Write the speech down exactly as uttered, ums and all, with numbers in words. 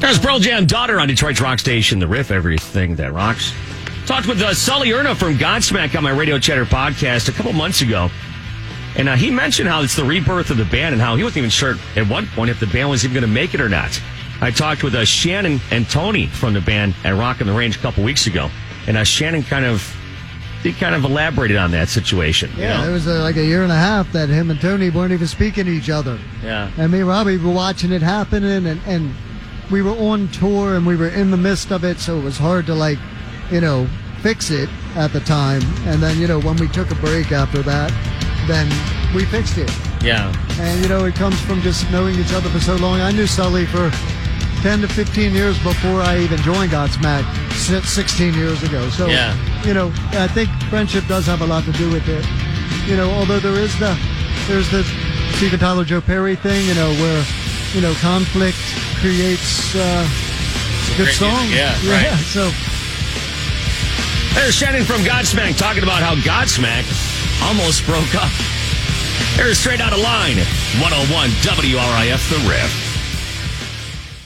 There's Pearl Jam Daughter on Detroit's rock station, The Riff, everything that rocks. Talked with uh, Sully Erna from Godsmack on my Radio Chatter podcast a couple months ago. And uh, he mentioned how it's the rebirth of the band and how he wasn't even sure at one point if the band was even going to make it or not. I talked with uh, Shannon and Tony from the band at Rock on the Range a couple weeks ago. And uh, Shannon kind of he kind of elaborated on that situation. Yeah, you know? There was uh, like a year and a half that him and Tony weren't even speaking to each other. Yeah. And me and Robbie were watching it happening, and, and we were on tour, and we were in the midst of it, so it was hard to, like, you know, fix it at the time. And then, you know, when we took a break after that, then we fixed it. Yeah. And, you know, it comes from just knowing each other for so long. I knew Sully for ten to fifteen years before I even joined Godsmack sixteen years ago. So, yeah. you know, I think friendship does have a lot to do with it. You know, although there is the, there's the Steven Tyler, Joe Perry thing, you know, where, you know, conflict creates uh, good songs. Yeah, yeah, right. So, there's Shannon from Godsmack talking about how Godsmack almost broke up. There's Straight Outta Line, one oh one W R I F The Riff.